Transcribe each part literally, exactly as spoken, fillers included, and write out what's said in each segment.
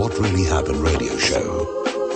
What Really Happened radio show.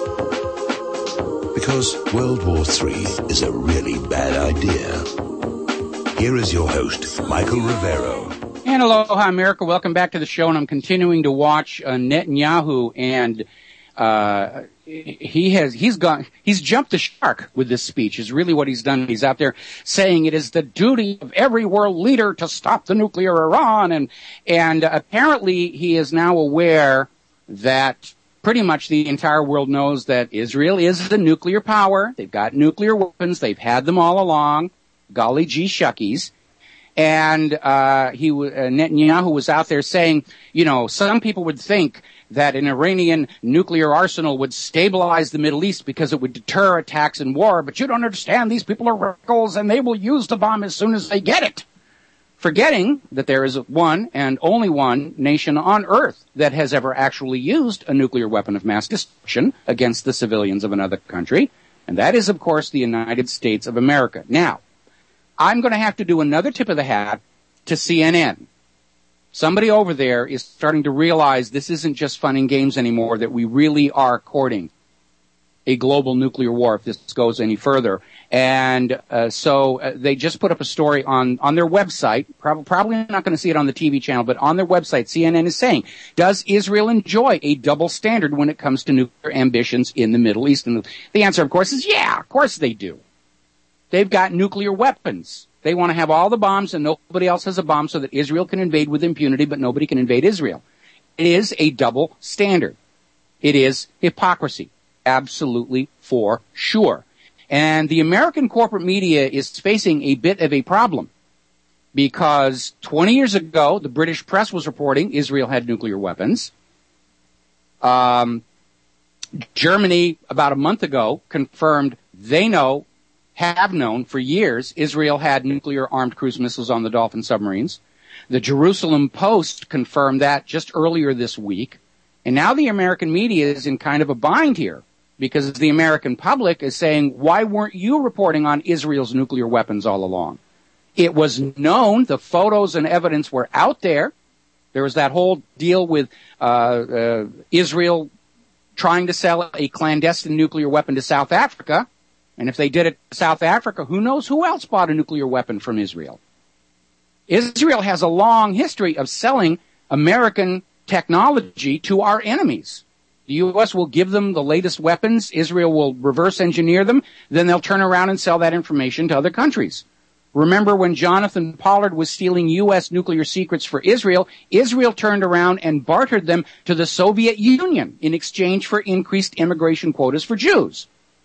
Because World War Three is a really bad idea. Here is your host, Michael Rivero. And aloha, America. Welcome back to the show. And I'm continuing to watch uh, Netanyahu, and uh, he has he's gone he's jumped the shark with this speech. Is really what he's done. He's out there saying it is the duty of every world leader to stop the nuclear Iran, and and uh, apparently he is now aware that pretty much the entire world knows that Israel is the nuclear power. They've got nuclear weapons. They've had them all along. Golly gee shuckies. And uh, he, uh, Netanyahu was out there saying, you know, some people would think that an Iranian nuclear arsenal would stabilize the Middle East because it would deter attacks and war. But you don't understand. These people are radicals, and they will use the bomb as soon as they get it. Forgetting that there is one and only one nation on earth that has ever actually used a nuclear weapon of mass destruction against the civilians of another country. And that is, of course, the United States of America. Now, I'm going to have to do another tip of the hat to C N N. Somebody over there is starting to realize this isn't just fun and games anymore, that we really are courting a global nuclear war if this goes any further. And uh, so uh, they just put up a story on, on their website. Prob- probably not going to see it on the T V channel, but on their website, C N N is saying, does Israel enjoy a double standard when it comes to nuclear ambitions in the Middle East? And the, the answer, of course, is yeah, of course they do. They've got nuclear weapons. They want to have all the bombs and nobody else has a bomb so that Israel can invade with impunity, but nobody can invade Israel. It is a double standard. It is hypocrisy. Absolutely, for sure. And the American corporate media is facing a bit of a problem because twenty years ago, the British press was reporting Israel had nuclear weapons. Um, Germany, about a month ago, confirmed they know, have known for years, Israel had nuclear-armed cruise missiles on the Dolphin submarines. The Jerusalem Post confirmed that just earlier this week. And now the American media is in kind of a bind here because the American public is saying, why weren't you reporting on Israel's nuclear weapons all along? It was known. The photos and evidence were out there. There was that whole deal with uh, uh Israel trying to sell a clandestine nuclear weapon to South Africa. And if they did it to South Africa, who knows who else bought a nuclear weapon from Israel? Israel has a long history of selling American technology to our enemies. The U S will give them the latest weapons. Israel will reverse engineer them. Then they'll turn around and sell that information to other countries. Remember when Jonathan Pollard was stealing U S nuclear secrets for Israel, Israel turned around and bartered them to the Soviet Union in exchange for increased immigration quotas for Jews.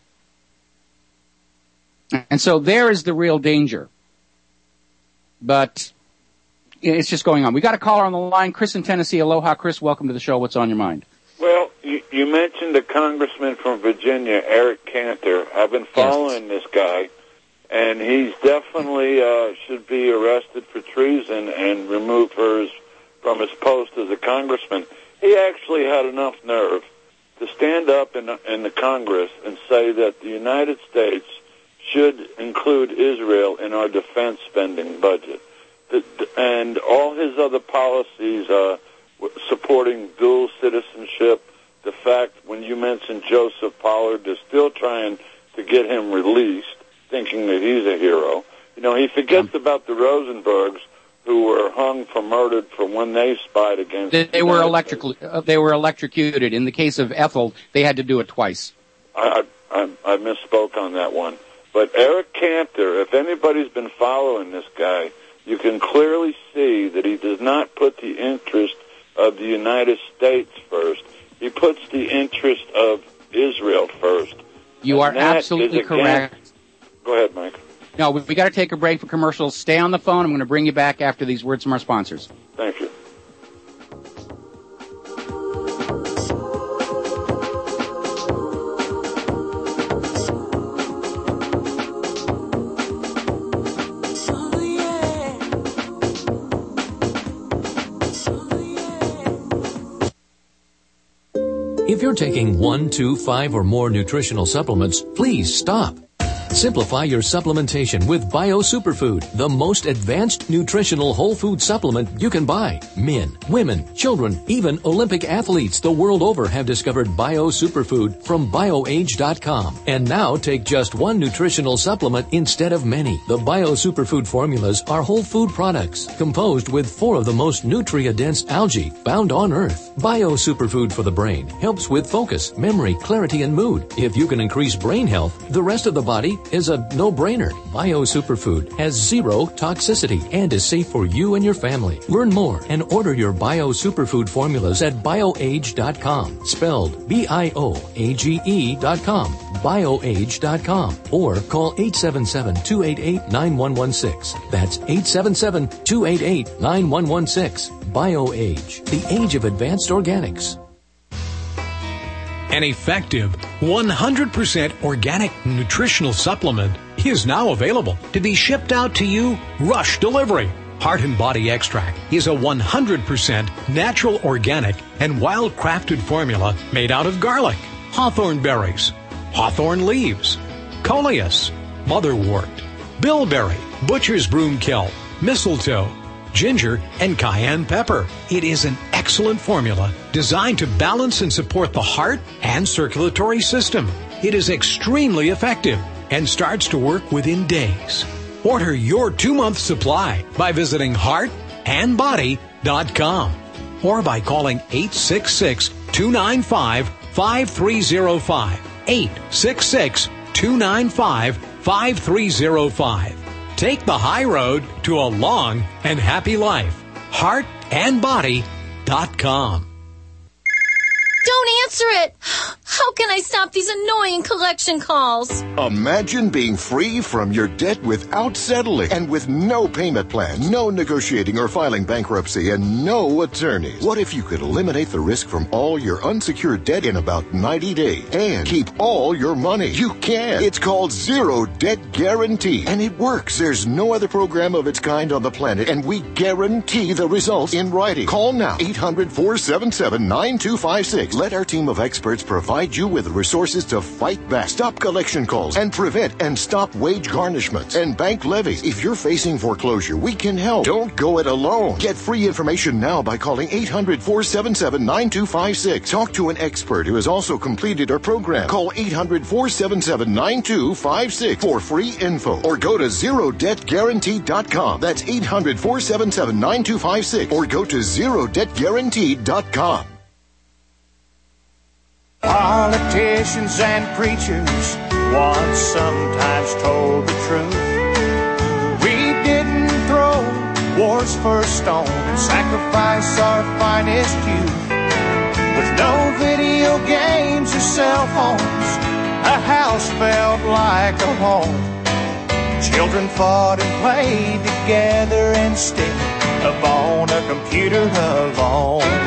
And so there is the real danger. But it's just going on. We got a caller on the line, Chris in Tennessee. Aloha, Chris. Welcome to the show. What's on your mind? Well, you, you mentioned a congressman from Virginia, Eric Cantor. I've been following yes. this guy, and he's definitely uh, should be arrested for treason and removed for his, from his post as a congressman. He actually had enough nerve to stand up in, in the Congress and say that the United States should include Israel in our defense spending budget. The, and all his other policies, uh, supporting dual citizenship, the fact when you mentioned Joseph Pollard, they're still trying to get him released, thinking that he's a hero. You know, he forgets yeah. about the Rosenbergs, who were hung for murdered for when they spied against. They, they were electric. Uh, they were electrocuted. In the case of Ethel, they had to do it twice. I, I, I misspoke on that one. But Eric Cantor, if anybody's been following this guy, you can clearly see that he does not put the interest of the United States first. He puts the interest of Israel first. You and are absolutely correct. Go ahead, Mike. No, we, we got to take a break for commercials. Stay on the phone. I'm going to bring you back after these words from our sponsors. Thank you. If you're taking one, two, five, or more nutritional supplements, please stop. Simplify your supplementation with Bio Superfood, the most advanced nutritional whole food supplement you can buy. Men, women, children, even Olympic athletes the world over have discovered Bio Superfood from BioAge dot com. And now take just one nutritional supplement instead of many. The Bio Superfood formulas are whole food products composed with four of the most nutrient-dense algae found on Earth. Bio Superfood for the brain helps with focus, memory, clarity, and mood. If you can increase brain health, the rest of the body is a no-brainer. Bio Superfood has zero toxicity and is safe for you and your family. Learn more and order your Bio Superfood formulas at BioAge dot com, spelled B I O A G E dot com, BioAge dot com, or call eight seven seven, two eight eight, nine one one six. That's eight seven seven, two eight eight, nine one one six. BioAge, the age of advanced organics. An effective one hundred percent organic nutritional supplement is now available to be shipped out to you rush delivery. Heart and Body Extract is a one hundred percent natural, organic, and wild-crafted formula made out of garlic, hawthorn berries, hawthorn leaves, coleus, motherwort, bilberry, butcher's broomkill, mistletoe, ginger, and cayenne pepper. It is an excellent formula designed to balance and support the heart and circulatory system. It is extremely effective and starts to work within days. Order your two-month supply by visiting heart and body dot com or by calling eight six six, two nine five, five three zero five, eight six six, two nine five, five three zero five. Take the high road to a long and happy life. heart and body dot com. Don't answer it! How can I stop these annoying collection calls? Imagine being free from your debt without settling and with no payment plan, no negotiating or filing bankruptcy, and no attorneys. What if you could eliminate the risk from all your unsecured debt in about ninety days and keep all your money? You can. It's called Zero Debt Guarantee, and it works. There's no other program of its kind on the planet, and we guarantee the results in writing. Call now, eight hundred, four seven seven, nine two five six. Let our team of experts provide you with resources to fight back, stop collection calls, and prevent and stop wage garnishments and bank levies. If you're facing foreclosure, we can help. Don't go it alone. Get free information now by calling eight hundred, four seven seven, nine two five six. Talk to an expert who has also completed our program. Call eight hundred, four seven seven, nine two five six for free info, or go to zero debt guarantee dot com. That's eight hundred, four seven seven, nine two five six, or go to zero debt guarantee dot com. Politicians and preachers once sometimes told the truth. We didn't throw war's first stone and sacrifice our finest youth. With no video games or cell phones, a house felt like a home. Children fought and played together instead of on a computer alone.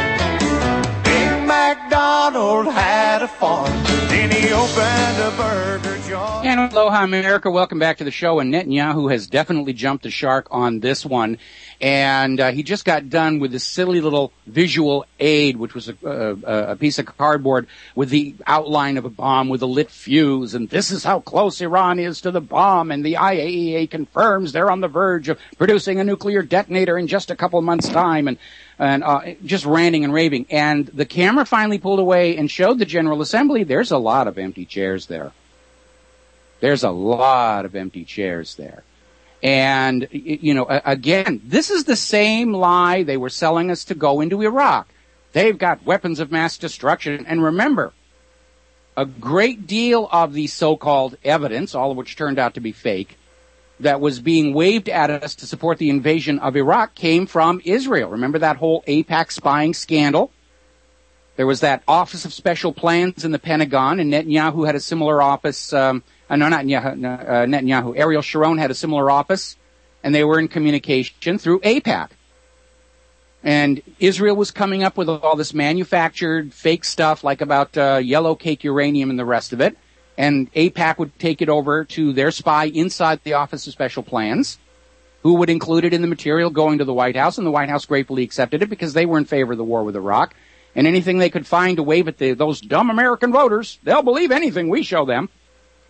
MacDonald had a farm, then he opened a burger joint. And aloha, America. Welcome back to the show. And Netanyahu has definitely jumped the shark on this one. And uh, he just got done with this silly little visual aid, which was a, a, a piece of cardboard with the outline of a bomb with a lit fuse. And this is how close Iran is to the bomb. And the I A E A confirms they're on the verge of producing a nuclear detonator in just a couple of months' time. And and uh, just ranting and raving. And the camera finally pulled away and showed the General Assembly there's a lot of empty chairs there. There's a lot of empty chairs there. And, you know, again, this is the same lie they were selling us to go into Iraq. They've got weapons of mass destruction. And remember, a great deal of the so-called evidence, all of which turned out to be fake, that was being waved at us to support the invasion of Iraq came from Israel. Remember that whole AIPAC spying scandal? There was that Office of Special Plans in the Pentagon, and Netanyahu had a similar office. Um, uh, no, not Netanyahu, uh, Netanyahu. Ariel Sharon had a similar office, and they were in communication through AIPAC. And Israel was coming up with all this manufactured fake stuff, like about uh, yellow cake uranium and the rest of it. And AIPAC would take it over to their spy inside the Office of Special Plans, who would include it in the material going to the White House, and the White House gratefully accepted it because they were in favor of the war with Iraq. And anything they could find to wave at the, those dumb American voters, they'll believe anything we show them.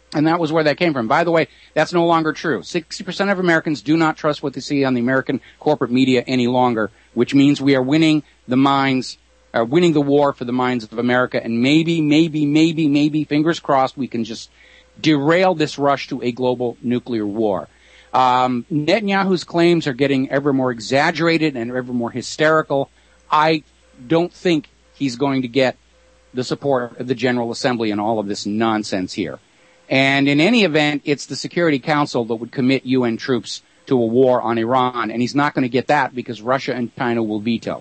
And that was where that came from. By the way, that's no longer true. sixty percent of Americans do not trust what they see on the American corporate media any longer, which means we are winning the minds, uh, winning the war for the minds of America. And maybe, maybe, maybe, maybe, fingers crossed, we can just derail this rush to a global nuclear war. Um, Netanyahu's claims are getting ever more exaggerated and ever more hysterical. I don't think he's going to get the support of the General Assembly in all of this nonsense here. And in any event, it's the Security Council that would commit U N troops to a war on Iran, and he's not going to get that because Russia and China will veto.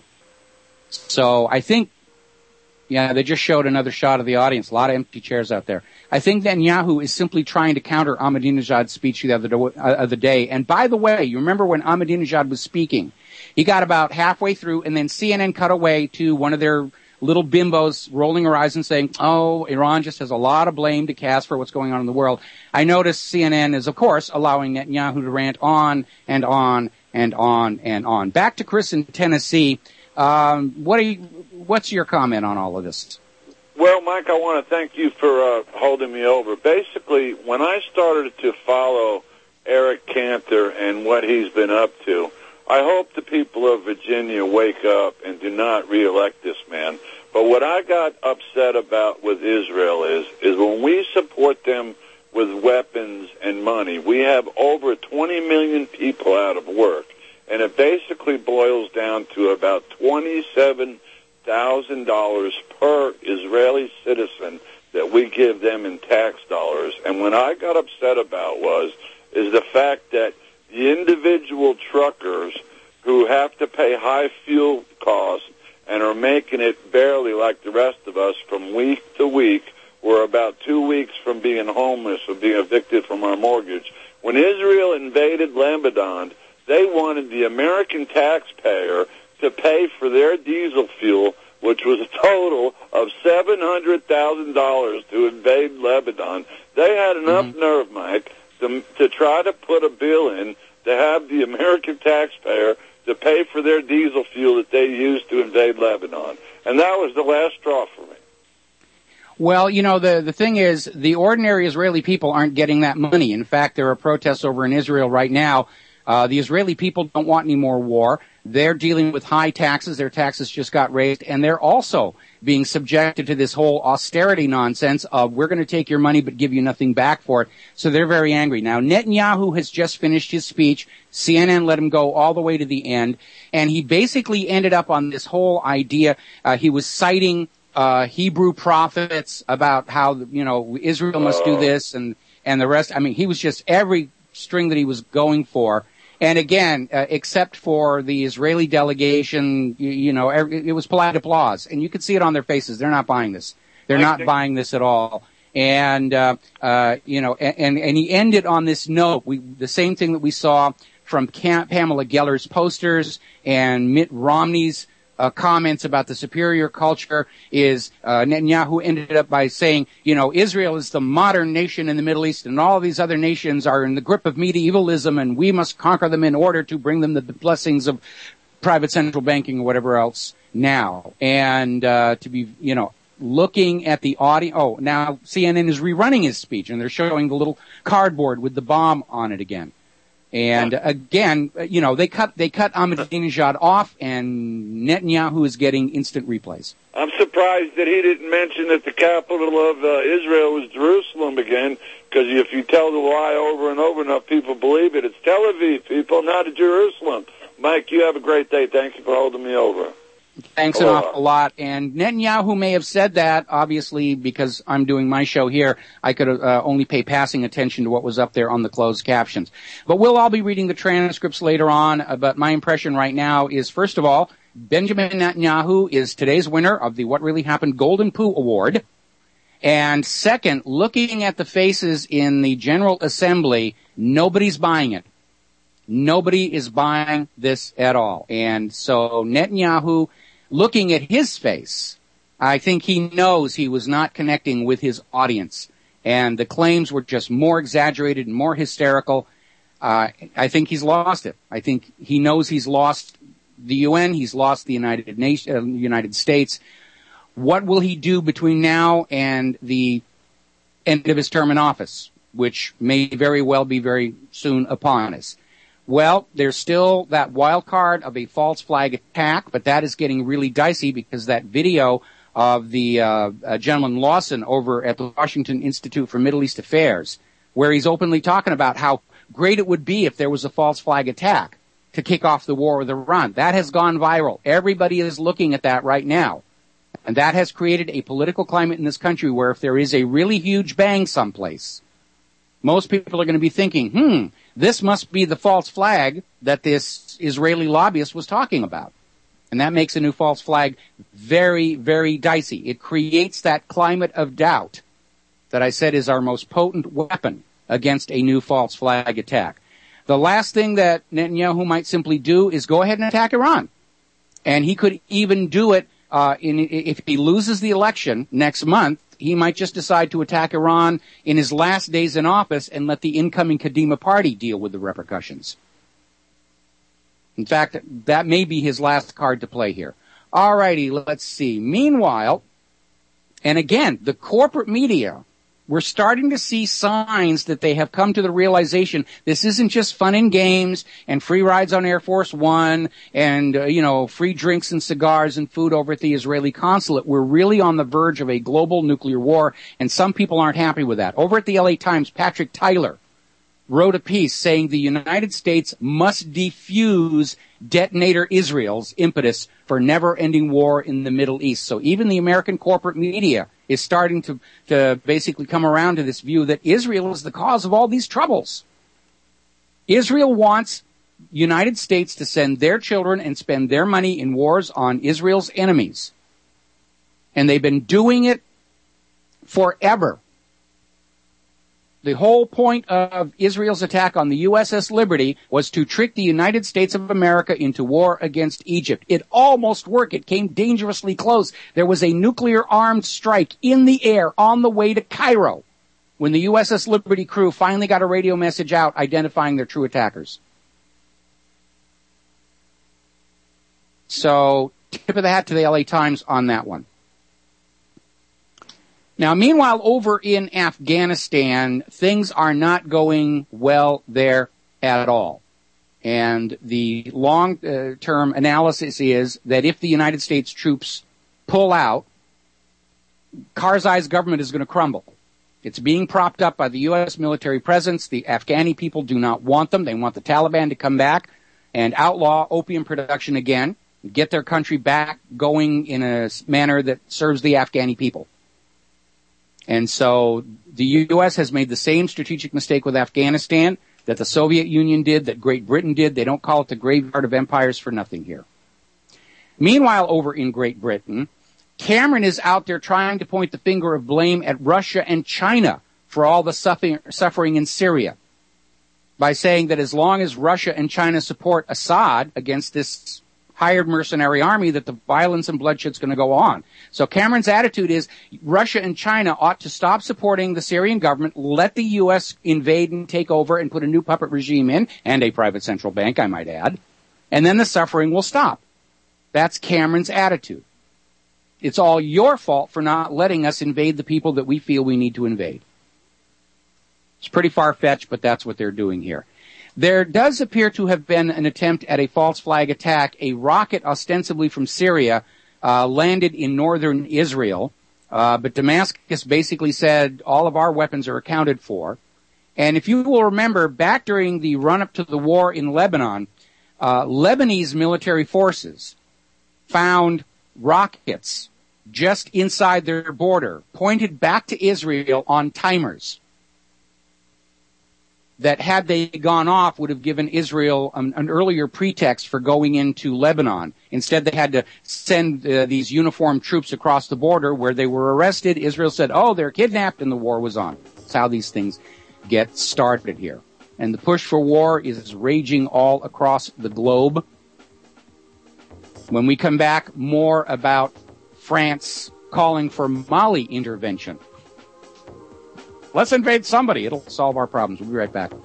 So I think, yeah, they just showed another shot of the audience, a lot of empty chairs out there. I think Netanyahu is simply trying to counter Ahmadinejad's speech the other, do- uh, other day. And by the way, you remember when Ahmadinejad was speaking, he got about halfway through, and then C N N cut away to one of their little bimbos rolling her eyes and saying, oh, Iran just has a lot of blame to cast for what's going on in the world. I noticed C N N is, of course, allowing Netanyahu to rant on and on and on and on. Back to Chris in Tennessee. Um, what are you, what's your comment on all of this? Well, Mike, I want to thank you for uh, holding me over. Basically, when I started to follow Eric Cantor and what he's been up to, I hope the people of Virginia wake up and do not reelect this man. But what I got upset about with Israel is, is when we support them with weapons and money, we have over twenty million people out of work. And it basically boils down to about twenty-seven thousand dollars per Israeli citizen that we give them in tax dollars. And what I got upset about was, is the fact that the individual truckers who have to pay high fuel costs and are making it barely like the rest of us from week to week, we're about two weeks from being homeless or being evicted from our mortgage. When Israel invaded Lebanon, they wanted the American taxpayer to pay for their diesel fuel, which was a total of seven hundred thousand dollars to invade Lebanon. They had enough mm-hmm. nerve, Mike, to, to try to put a bill in to have the American taxpayer to pay for their diesel fuel that they used to invade Lebanon. And that was the last straw for me. Well, you know, the, the thing is, the ordinary Israeli people aren't getting that money. In fact, there are protests over in Israel right now. Uh, the Israeli people don't want any more war. They're dealing with high taxes. Their taxes just got raised. And they're also being subjected to this whole austerity nonsense of we're going to take your money but give you nothing back for it. So they're very angry. Now, Netanyahu has just finished his speech. C N N let him go all the way to the end. And he basically ended up on this whole idea. Uh, he was citing uh, Hebrew prophets about how, you know, Israel must do this and, and the rest. I mean, he was just every string that he was going for. And again, uh, except for the Israeli delegation, you, you know, it was polite applause. And you could see it on their faces. They're not buying this. They're not buying this at all. And, uh, uh, you know, and, and he ended on this note. We, the same thing that we saw from Cam- Pamela Geller's posters and Mitt Romney's Uh, comments about the superior culture is uh, Netanyahu ended up by saying, you know, Israel is the modern nation in the Middle East and all these other nations are in the grip of medievalism and we must conquer them in order to bring them the, the blessings of private central banking or whatever else now. And uh, to be, you know, looking at the audio. Oh, now C N N is rerunning his speech and they're showing the little cardboard with the bomb on it again. And again, you know, they cut they cut Ahmadinejad off, and Netanyahu is getting instant replays. I'm surprised that he didn't mention that the capital of uh, Israel was Jerusalem again, because if you tell the lie over and over enough, people believe it. It's Tel Aviv, people, not Jerusalem. Mike, you have a great day. Thank you for holding me over. Thanks an awful lot. And Netanyahu may have said that, obviously, because I'm doing my show here. I could uh, only pay passing attention to what was up there on the closed captions. But we'll all be reading the transcripts later on. Uh, but my impression right now is, first of all, Benjamin Netanyahu is today's winner of the What Really Happened Golden Poo Award. And second, looking at the faces in the General Assembly, nobody's buying it. Nobody is buying this at all. And so Netanyahu, looking at his face, I think he knows he was not connecting with his audience. And the claims were just more exaggerated and more hysterical. Uh, I think he's lost it. I think he knows he's lost the U N. He's lost the United Nations, uh, United States. What will he do between now and the end of his term in office? which may very well be very soon upon us. Well, there's still that wild card of a false flag attack, but that is getting really dicey because that video of the uh, uh, gentleman Lawson over at the Washington Institute for Middle East Affairs, where he's openly talking about how great it would be if there was a false flag attack to kick off the war with Iran. That has gone viral. Everybody is looking at that right now. And that has created a political climate in this country where if there is a really huge bang someplace, most people are going to be thinking, hmm, this must be the false flag that this Israeli lobbyist was talking about. And that makes a new false flag very, very dicey. It creates that climate of doubt that I said is our most potent weapon against a new false flag attack. The last thing that Netanyahu might simply do is go ahead and attack Iran. And he could even do it uh, in, if he loses the election next month. He might just decide to attack Iran in his last days in office and let the incoming Kadima party deal with the repercussions. In fact, that may be his last card to play here. All righty, let's see. Meanwhile, and again, the corporate media, we're starting to see signs that they have come to the realization this isn't just fun and games and free rides on Air Force One and, uh, you know, free drinks and cigars and food over at the Israeli consulate. We're really on the verge of a global nuclear war, and some people aren't happy with that. Over at the L A Times, Patrick Tyler wrote a piece saying the United States must defuse detonator Israel's impetus for never-ending war in the Middle East. So even the American corporate media is starting to, to basically come around to this view that Israel is the cause of all these troubles. Israel wants United States to send their children and spend their money in wars on Israel's enemies. And they've been doing it forever. The whole point of Israel's attack on the U S S Liberty was to trick the United States of America into war against Egypt. It almost worked. It came dangerously close. There was a nuclear-armed strike in the air on the way to Cairo when the U S S Liberty crew finally got a radio message out identifying their true attackers. So, tip of the hat to the L A Times on that one. Now, meanwhile, over in Afghanistan, things are not going well there at all. And the long-term analysis is that if the United States troops pull out, Karzai's government is going to crumble. It's being propped up by the U S military presence. The Afghani people do not want them. They want the Taliban to come back and outlaw opium production again, get their country back going in a manner that serves the Afghani people. And so the U S has made the same strategic mistake with Afghanistan that the Soviet Union did, that Great Britain did. They don't call it the graveyard of empires for nothing here. Meanwhile, over in Great Britain, Cameron is out there trying to point the finger of blame at Russia and China for all the suffering, suffering in Syria by saying that as long as Russia and China support Assad against this hired mercenary army, that the violence and bloodshed's going to go on. So Cameron's attitude is Russia and China ought to stop supporting the Syrian government, let the U S invade and take over and put a new puppet regime in, and a private central bank, I might add, and then the suffering will stop. That's Cameron's attitude. It's all your fault for not letting us invade the people that we feel we need to invade. It's pretty far-fetched, but that's what they're doing here. There does appear to have been an attempt at a false flag attack. A rocket ostensibly from Syria uh, landed in northern Israel, uh, but Damascus basically said all of our weapons are accounted for. And if you will remember, back during the run-up to the war in Lebanon, uh, Lebanese military forces found rockets just inside their border, pointed back to Israel on timers, that had they gone off would have given Israel an, an earlier pretext for going into Lebanon. Instead, they had to send uh, these uniformed troops across the border where they were arrested. Israel said, oh, they're kidnapped, and the war was on. That's how these things get started here. And the push for war is raging all across the globe. When we come back, more about France calling for Mali intervention. Let's invade somebody. It'll solve our problems. We'll be right back.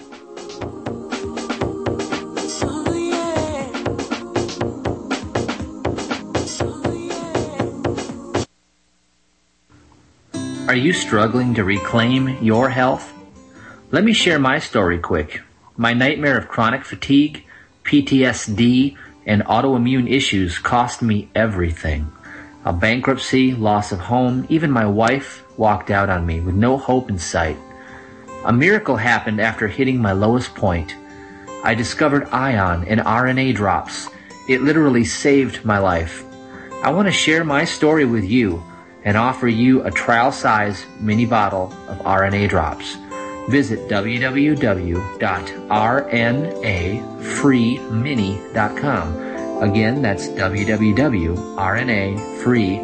Are you struggling to reclaim your health? Let me share my story quick. My nightmare of chronic fatigue, P T S D, and autoimmune issues cost me everything. A bankruptcy, loss of home, even my wife walked out on me with no hope in sight. A miracle happened after hitting my lowest point. I discovered Ion and R N A drops. It literally saved my life. I want to share my story with you and offer you a trial-size mini bottle of R N A drops. Visit w w w dot r n a free mini dot com. Again, that's w w w dot r n a free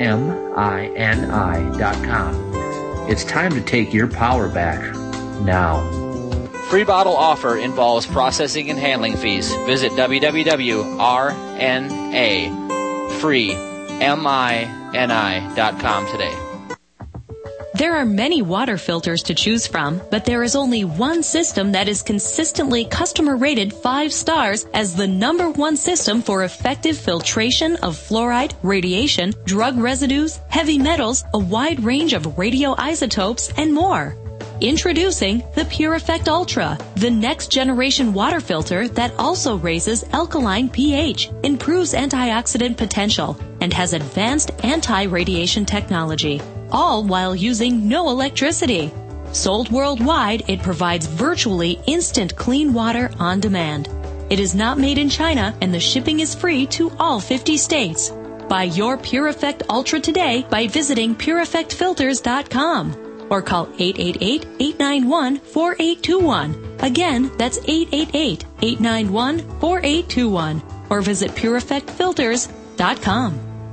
mini dot com. It's time to take your power back now. Free bottle offer involves processing and handling fees. Visit w w w dot r n a free mini dot com today. There are many water filters to choose from, but there is only one system that is consistently customer rated five stars as the number one system for effective filtration of fluoride, radiation, drug residues, heavy metals, a wide range of radioisotopes, and more. Introducing the Pure Effect Ultra, the next generation water filter that also raises alkaline pH, improves antioxidant potential, and has advanced anti-radiation technology, all while using no electricity. Sold worldwide, it provides virtually instant clean water on demand. It is not made in China, and the shipping is free to all fifty states. Buy your Pure Effect Ultra today by visiting pure effect filters dot com. Or call eight eight eight, eight nine one, four eight two one. Again, that's eight eight eight, eight nine one, four eight two one. Or visit pure effect filters dot com.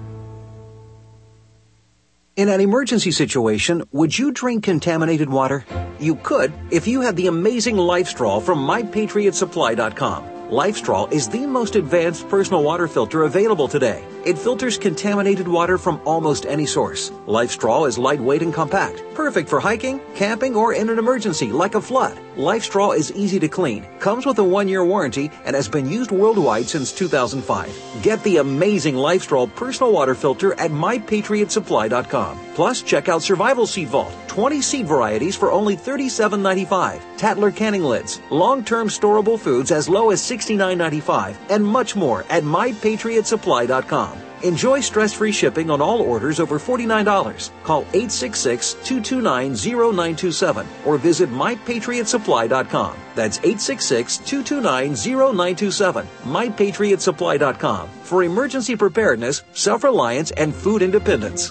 In an emergency situation, would you drink contaminated water? You could if you had the amazing LifeStraw from my patriot supply dot com. LifeStraw is the most advanced personal water filter available today. It filters contaminated water from almost any source. LifeStraw is lightweight and compact, perfect for hiking, camping, or in an emergency like a flood. LifeStraw is easy to clean, comes with a one-year warranty, and has been used worldwide since two thousand five. Get the amazing LifeStraw personal water filter at my patriot supply dot com. Plus, check out Survival Seed Vault, twenty seed varieties for only thirty-seven ninety-five, Tatler canning lids, long-term storable foods as low as sixty-nine ninety-five, and much more at my patriot supply dot com. Enjoy stress-free shipping on all orders over forty-nine dollars. Call eight six six, two two nine, zero nine two seven or visit my patriot supply dot com. That's eight six six, two two nine, zero nine two seven, my patriot supply dot com for emergency preparedness, self-reliance, and food independence.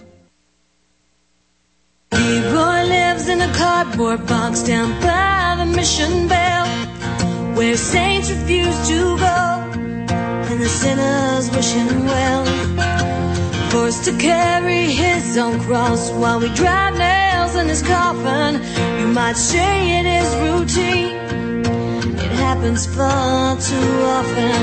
Leroy lives in a cardboard box down by the Mission Bell, where saints refuse to go and the sinners wish him well. Forced to carry his own cross while we drive nails in his coffin. You might say it is routine, it happens far too often.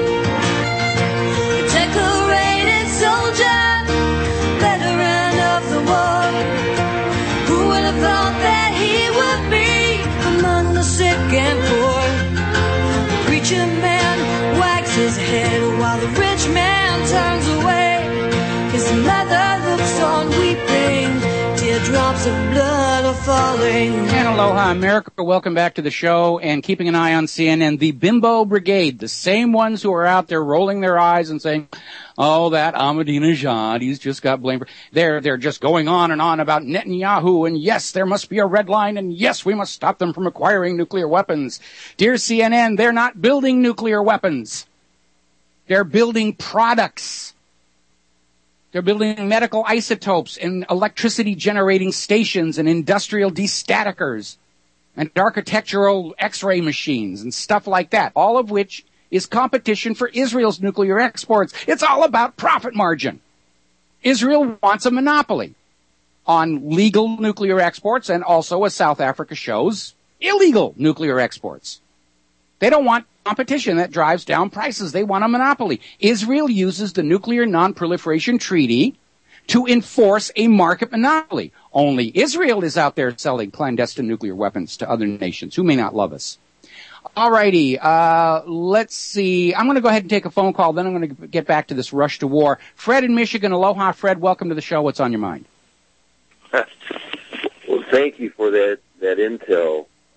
A decorated soldier, veteran of the war, who would have thought that he would be among the sick and poor? The preacher man wags his head while the rich man turns away. His mother looks on weeping, teardrops of blood are falling. And aloha, America. Welcome back to the show and keeping an eye on C N N. The Bimbo Brigade, the same ones who are out there rolling their eyes and saying, oh, that Ahmadinejad, he's just got blamed for... They're, they're just going on and on about Netanyahu, and yes, there must be a red line, and yes, we must stop them from acquiring nuclear weapons. Dear C N N, they're not building nuclear weapons. They're building products. They're building medical isotopes and electricity-generating stations and industrial destaticers and architectural X-ray machines and stuff like that, all of which is competition for Israel's nuclear exports. It's all about profit margin. Israel wants a monopoly on legal nuclear exports and also, as South Africa shows, illegal nuclear exports. They don't want competition that drives down prices. They want a monopoly. Israel uses the Nuclear Non-Proliferation Treaty to enforce a market monopoly. Only Israel is out there selling clandestine nuclear weapons to other nations who may not love us. All righty, uh, let's see. I'm going to go ahead and take a phone call, then I'm going to get back to this rush to war. Fred in Michigan, aloha, Fred. Welcome to the show. What's on your mind? Well, thank you for that, that intel.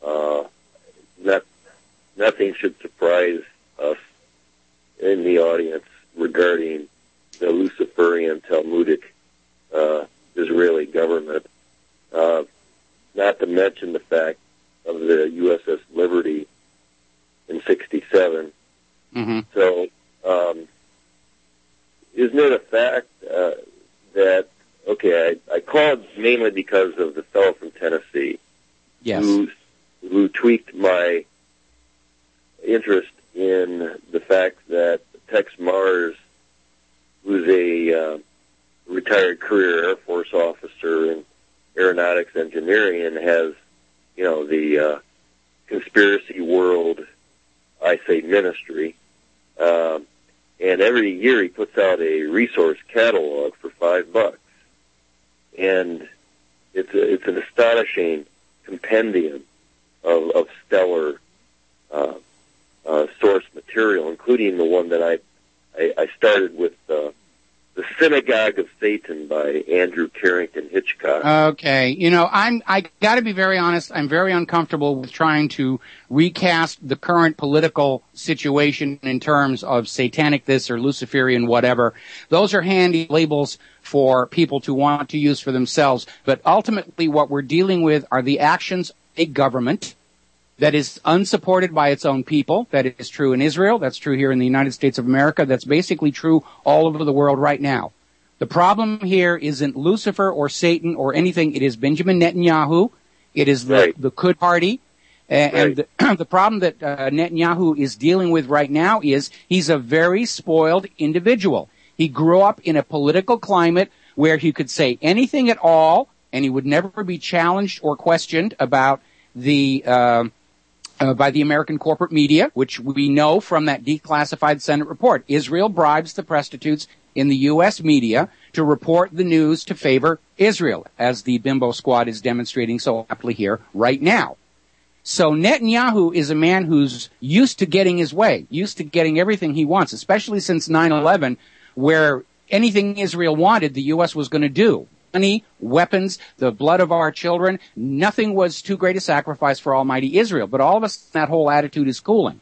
uh, not, nothing should surprise us in the audience regarding the Luciferian Talmudic uh, Israeli government. Uh, not to mention the fact of the U S S Liberty in sixty-seven. Mm-hmm. So, um, isn't it a fact uh, that, okay, I, I called mainly because of the fellow from Tennessee yes. who, who tweaked my interest in the fact that Tex Mars, who's a uh, retired career Air Force officer in aeronautics engineering and has, you know, the uh, conspiracy world, I say, ministry. Um, and every year he puts out a resource catalog for five bucks. And it's a, it's an astonishing compendium of, of stellar uh, uh, source material, including the one that I I, I started with uh, The Synagogue of Satan by Andrew Carrington Hitchcock. Okay. You know, I'm, I gotta be very honest, I'm very uncomfortable with trying to recast the current political situation in terms of satanic this or Luciferian whatever. Those are handy labels for people to want to use for themselves. But ultimately what we're dealing with are the actions of a government that is unsupported by its own people. That is true in Israel. That's true here in the United States of America. That's basically true all over the world right now. The problem here isn't Lucifer or Satan or anything. It is Benjamin Netanyahu. It is the, right. the Quds Party. And, right. and the, the problem that uh, Netanyahu is dealing with right now is he's a very spoiled individual. He grew up in a political climate where he could say anything at all, and he would never be challenged or questioned about the uh, Uh, by the American corporate media, which we know from that declassified Senate report. Israel bribes the prostitutes in the U S media to report the news to favor Israel, as the Bimbo Squad is demonstrating so aptly here right now. So Netanyahu is a man who's used to getting his way, used to getting everything he wants, especially since nine eleven, where anything Israel wanted, the U S was going to do. Money, weapons, the blood of our children, nothing was too great a sacrifice for Almighty Israel. But all of a sudden, that whole attitude is cooling.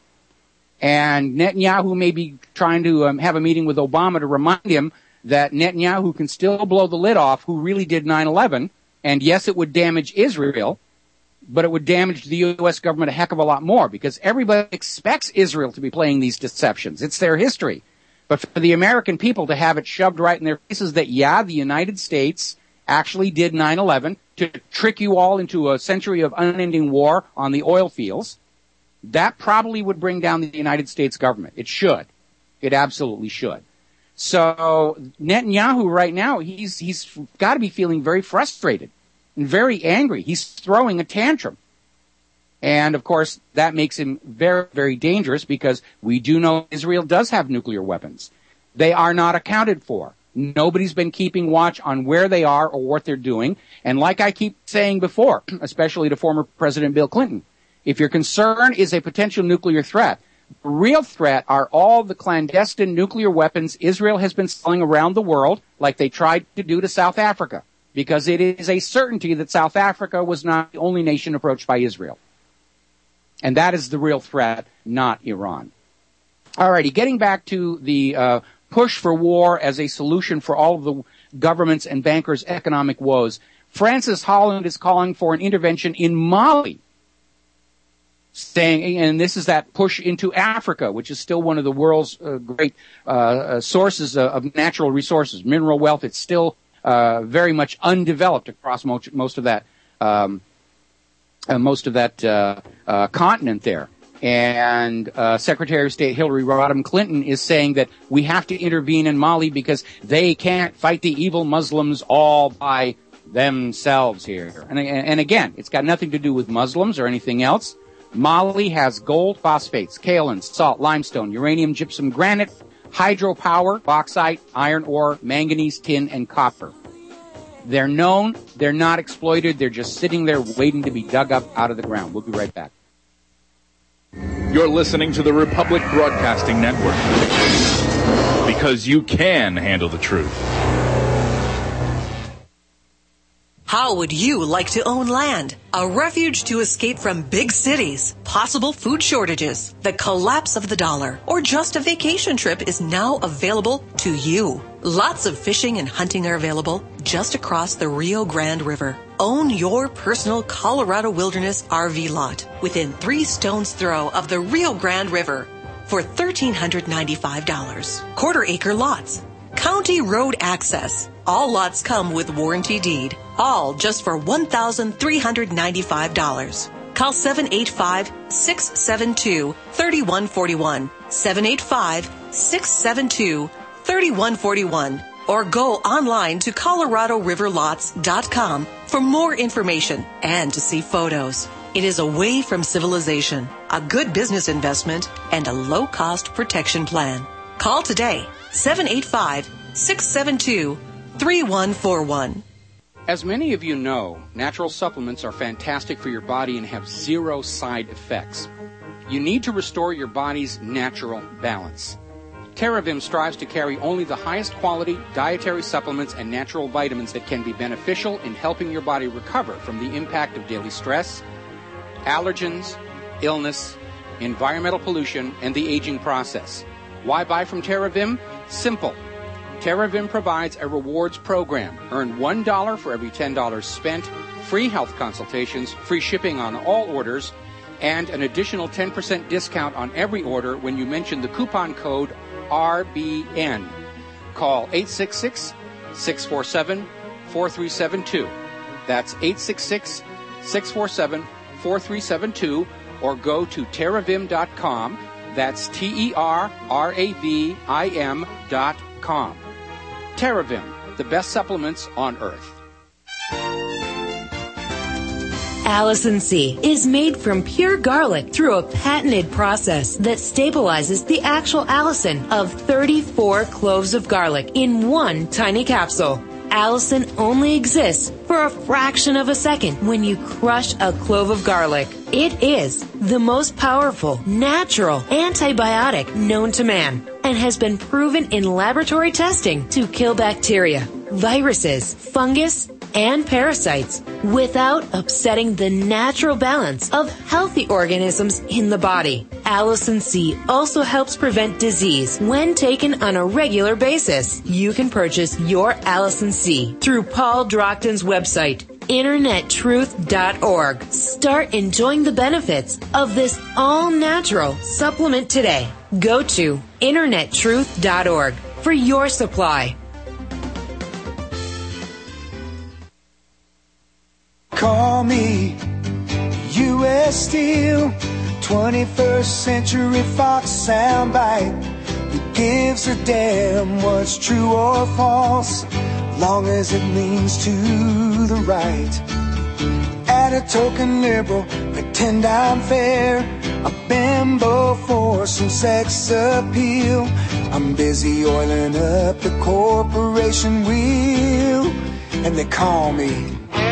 And Netanyahu may be trying to um, have a meeting with Obama to remind him that Netanyahu can still blow the lid off who really did nine eleven. And yes, it would damage Israel, but it would damage the U S government a heck of a lot more because everybody expects Israel to be playing these deceptions. It's their history. But for the American people to have it shoved right in their faces that, yeah, the United States actually did nine eleven to trick you all into a century of unending war on the oil fields, that probably would bring down the United States government. It should. It absolutely should. So Netanyahu right now, he's he's got to be feeling very frustrated and very angry. He's throwing a tantrum. And, of course, that makes him very, very dangerous because we do know Israel does have nuclear weapons. They are not accounted for. Nobody's been keeping watch on where they are or what they're doing. And like I keep saying before, especially to former President Bill Clinton, if your concern is a potential nuclear threat, the real threat are all the clandestine nuclear weapons Israel has been selling around the world like they tried to do to South Africa, because it is a certainty that South Africa was not the only nation approached by Israel. And that is the real threat, not Iran. Alrighty, getting back to the uh, push for war as a solution for all of the governments and bankers' economic woes. Francis Holland is calling for an intervention in Mali, saying, and this is that push into Africa, which is still one of the world's uh, great uh, uh, sources of, of natural resources, mineral wealth. It's still uh, very much undeveloped across most, most of that um, uh, most of that uh, uh, continent there. And uh, Secretary of State Hillary Rodham Clinton is saying that we have to intervene in Mali because they can't fight the evil Muslims all by themselves here. And, and again, it's got nothing to do with Muslims or anything else. Mali has gold, phosphates, kaolin, salt, limestone, uranium, gypsum, granite, hydropower, bauxite, iron ore, manganese, tin, and copper. They're known. They're not exploited. They're just sitting there waiting to be dug up out of the ground. We'll be right back. You're listening to the Republic Broadcasting Network, because you can handle the truth. How would you like to own land? A refuge to escape from big cities, possible food shortages, the collapse of the dollar, or just a vacation trip is now available to you. Lots of fishing and hunting are available just across the Rio Grande River. Own your personal Colorado Wilderness R V lot within three stones throw of the Rio Grande River for one thousand three hundred ninety-five dollars. Quarter acre lots. County road access. All lots come with warranty deed. All just for one thousand three hundred ninety-five dollars. Call seven eight five, six seven two, three one four one, seven eight five, six seven two, three one four one, or go online to colorado river lots dot com for more information and to see photos. It is away from civilization, a good business investment, and a low-cost protection plan. Call today, seven eight five, six seven two, three one four one. As many of you know, natural supplements are fantastic for your body and have zero side effects. You need to restore your body's natural balance. TerraVim strives to carry only the highest quality dietary supplements and natural vitamins that can be beneficial in helping your body recover from the impact of daily stress, allergens, illness, environmental pollution, and the aging process. Why buy from TerraVim? Simple. TerraVim provides a rewards program. Earn one dollar for every ten dollars spent, free health consultations, free shipping on all orders, and an additional ten percent discount on every order when you mention the coupon code R B N. Call eight six six, six four seven, four three seven two. That's eight six six, six four seven, four three seven two, or go to terravim dot com. That's T E R R A V I M dot com. TerraVim, the best supplements on earth. Allison C is made from pure garlic through a patented process that stabilizes the actual Allison of thirty-four cloves of garlic in one tiny capsule. Allison only exists for a fraction of a second when you crush a clove of garlic. It is the most powerful, natural antibiotic known to man and has been proven in laboratory testing to kill bacteria, viruses, fungus, and parasites without upsetting the natural balance of healthy organisms in the body. Allison C also helps prevent disease when taken on a regular basis. You can purchase your Allison C through Paul Drockton's website, internet truth dot org. Start enjoying the benefits of this all-natural supplement today. Go to internet truth dot org for your supply. Call me U S Steel, twenty-first century Fox soundbite that gives a damn what's true or false, long as it leans to the right. At a token liberal, pretend I'm fair, a bimbo for some sex appeal. I'm busy oiling up the corporation wheel, and they call me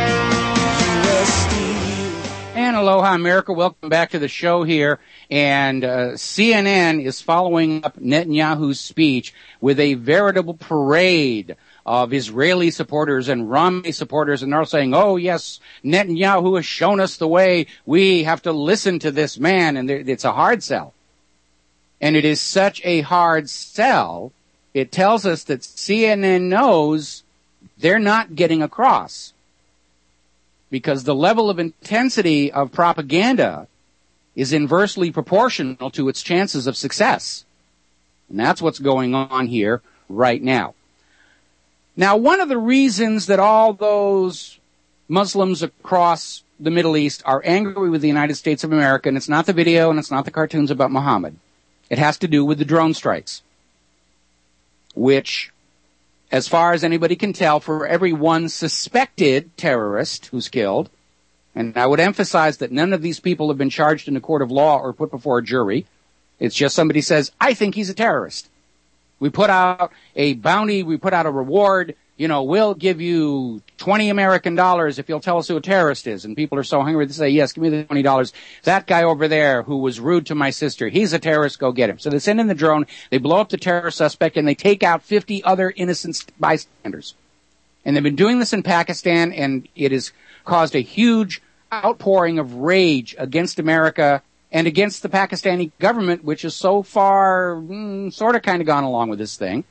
And aloha, America. Welcome back to the show here. And uh, C N N is following up Netanyahu's speech with a veritable parade of Israeli supporters and Romney supporters, and they're saying, oh, yes, Netanyahu has shown us the way. We have to listen to this man, and it's a hard sell. And it is such a hard sell, it tells us that C N N knows they're not getting across. Because the level of intensity of propaganda is inversely proportional to its chances of success. And that's what's going on here right now. Now, one of the reasons that all those Muslims across the Middle East are angry with the United States of America, and it's not the video and it's not the cartoons about Muhammad, it has to do with the drone strikes, which, as far as anybody can tell, for every one suspected terrorist who's killed, and I would emphasize that none of these people have been charged in a court of law or put before a jury. It's just somebody says, I think he's a terrorist. We put out a bounty, we put out a reward, you know, we'll give you twenty American dollars if you'll tell us who a terrorist is. And people are so hungry to say, yes, give me the twenty dollars. That guy over there who was rude to my sister, he's a terrorist, go get him. So they send in the drone, they blow up the terror suspect, and they take out fifty other innocent bystanders. And they've been doing this in Pakistan, and it has caused a huge outpouring of rage against America and against the Pakistani government, which has so far mm, sort of kind of gone along with this thing.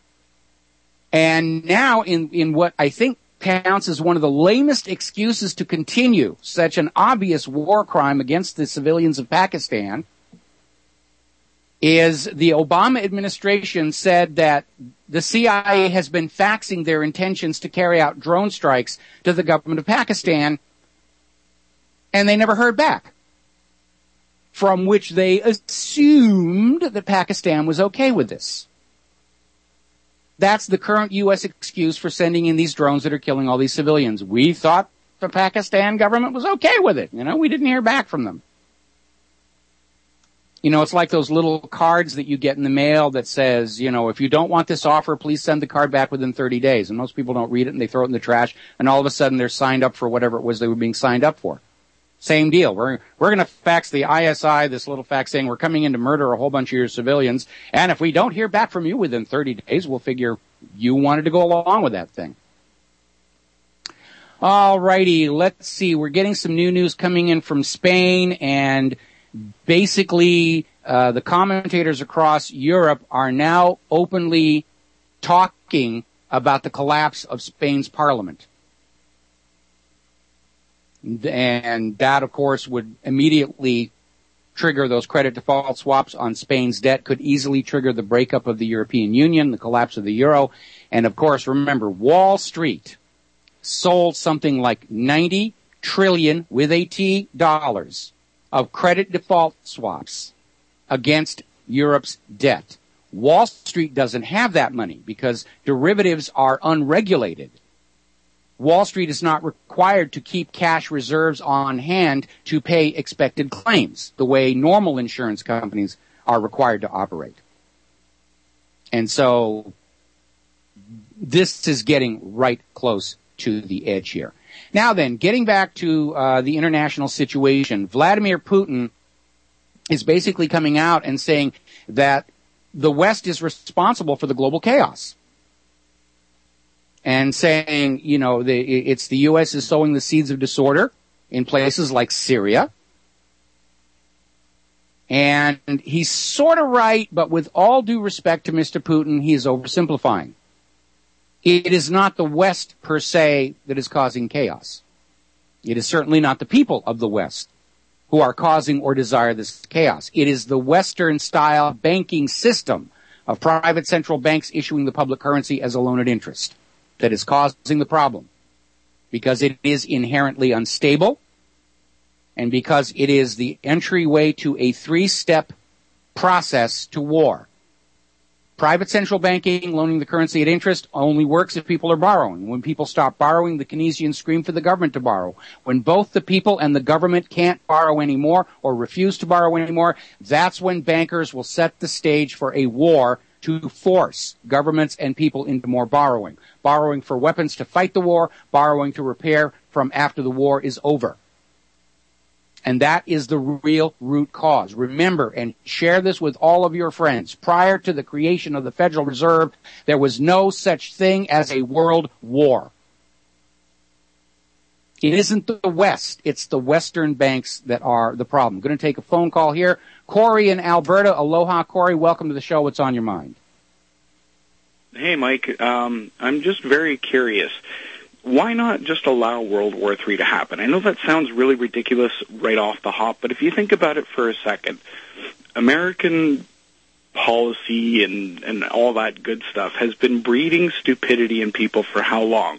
And now in, in what I think counts as one of the lamest excuses to continue such an obvious war crime against the civilians of Pakistan is the Obama administration said that the C I A has been faxing their intentions to carry out drone strikes to the government of Pakistan, and they never heard back, from which they assumed that Pakistan was okay with this. That's the current U S excuse for sending in these drones that are killing all these civilians. We thought the Pakistan government was okay with it. You know, we didn't hear back from them. You know, it's like those little cards that you get in the mail that says, you know, if you don't want this offer, please send the card back within thirty days. And most people don't read it and they throw it in the trash, and all of a sudden they're signed up for whatever it was they were being signed up for. Same deal. We're, we're going to fax the I S I this little fax saying we're coming in to murder a whole bunch of your civilians, and if we don't hear back from you within thirty days, we'll figure you wanted to go along with that thing. All righty, let's see. We're getting some new news coming in from Spain, and basically uh, the commentators across Europe are now openly talking about the collapse of Spain's parliament. And that, of course, would immediately trigger those credit default swaps on Spain's debt, could easily trigger the breakup of the European Union, the collapse of the euro. And, of course, remember, Wall Street sold something like ninety trillion, with a T, dollars of credit default swaps against Europe's debt. Wall Street doesn't have that money because derivatives are unregulated. Wall Street is not required to keep cash reserves on hand to pay expected claims, the way normal insurance companies are required to operate. And so this is getting right close to the edge here. Now then, getting back to uh, the international situation, Vladimir Putin is basically coming out and saying that the West is responsible for the global chaos. And saying, you know, the, it's the U S is sowing the seeds of disorder in places like Syria. And he's sort of right, but with all due respect to Mister Putin, he is oversimplifying. It is not the West per se that is causing chaos. It is certainly not the people of the West who are causing or desire this chaos. It is the Western-style banking system of private central banks issuing the public currency as a loan at interest that is causing the problem, because it is inherently unstable and because it is the entryway to a three-step process to war. Private central banking, loaning the currency at interest, only works if people are borrowing. When people stop borrowing, the Keynesians scream for the government to borrow. When both the people and the government can't borrow anymore or refuse to borrow anymore, that's when bankers will set the stage for a war to force governments and people into more borrowing. Borrowing for weapons to fight the war, borrowing to repair from after the war is over. And that is the real root cause. Remember, and share this with all of your friends, prior to the creation of the Federal Reserve, there was no such thing as a world war. It isn't the West, it's the Western banks that are the problem. I'm going to take a phone call here. Corey in Alberta. Aloha, Corey. Welcome to the show. What's on your mind? Hey, Mike. Um, I'm just very curious. Why not just allow World War Three to happen? I know that sounds really ridiculous right off the hop, but if you think about it for a second, American policy and, and all that good stuff has been breeding stupidity in people for how long?